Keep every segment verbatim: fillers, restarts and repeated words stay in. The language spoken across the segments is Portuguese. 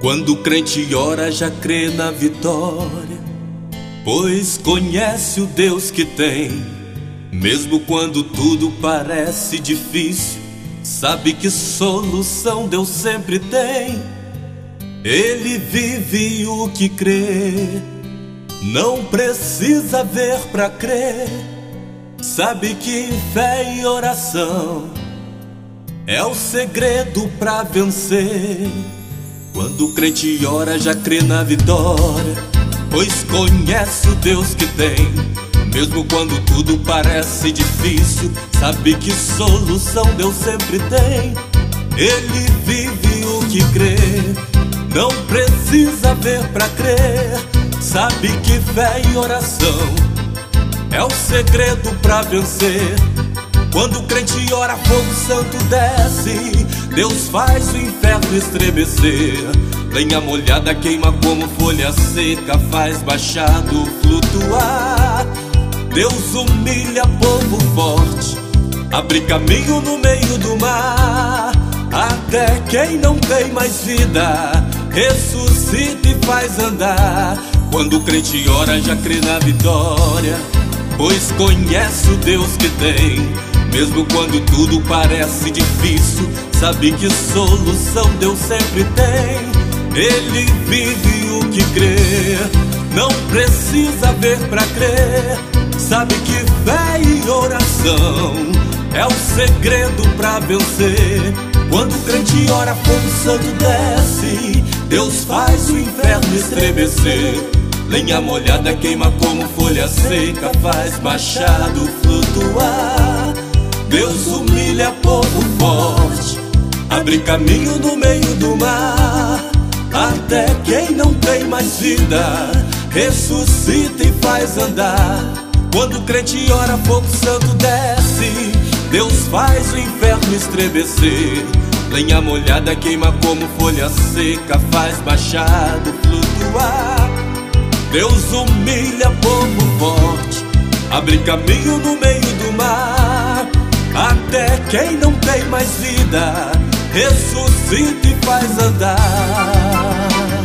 Quando o crente ora já crê na vitória, pois conhece o Deus que tem. Mesmo quando tudo parece difícil, sabe que solução Deus sempre tem. Ele vive o que crê, não precisa ver pra crer. Sabe que fé e oração é o segredo pra vencer. Quando o crente ora já crê na vitória, pois conhece o Deus que tem. Mesmo quando tudo parece difícil, sabe que solução Deus sempre tem. Ele vive o que crê, não precisa ver pra crer. Sabe que fé e oração é o segredo pra vencer. Quando o crente ora, fogo santo desce, Deus faz o inferno estremecer. Lenha molhada queima como folha seca, faz baixado flutuar. Deus humilha povo forte, abre caminho no meio do mar. Até quem não tem mais vida, ressuscita e faz andar. Quando o crente ora já crê na vitória, pois conhece o Deus que tem. Mesmo quando tudo parece difícil, sabe que solução Deus sempre tem. Ele vive o que crê, não precisa ver pra crer. Sabe que fé e oração é o segredo pra vencer. Quando o crente ora, fogo santo desce, Deus faz o inferno estremecer. Lenha molhada queima como folha seca, faz machado flutuar. Deus humilha povo forte, abre caminho no meio do mar. Até quem não tem mais vida, ressuscita e faz andar. Quando o crente ora, fogo santo desce, Deus faz o inferno estremecer. Lenha molhada queima como folha seca, faz machado flutuar. Deus humilha povo forte, abre caminho no meio do mar. Até quem não tem mais vida, ressuscita e faz andar.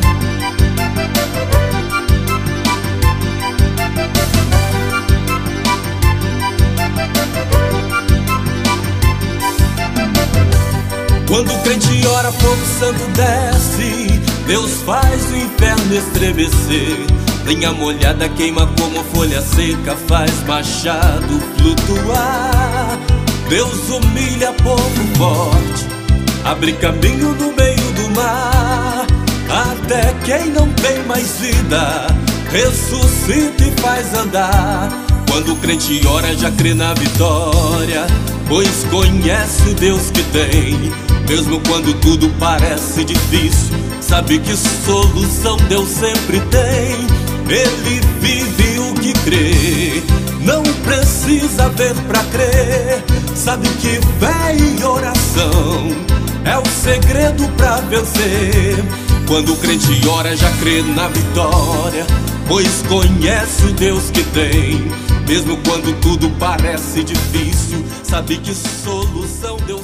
Quando o crente ora, fogo santo desce, Deus faz o inferno estremecer. Lenha molhada queima como folha seca, faz machado flutuar. Deus humilha povo forte, abre caminho no meio do mar. Até quem não tem mais vida, ressuscita e faz andar. Quando o crente ora já crê na vitória, pois conhece o Deus que tem. Mesmo quando tudo parece difícil, sabe que solução Deus sempre tem. Ele vive o que crê, não precisa ver pra crer. Sabe que fé e oração é o segredo pra vencer. Quando o crente ora já crê na vitória, pois conhece o Deus que tem. Mesmo quando tudo parece difícil, sabe que solução Deus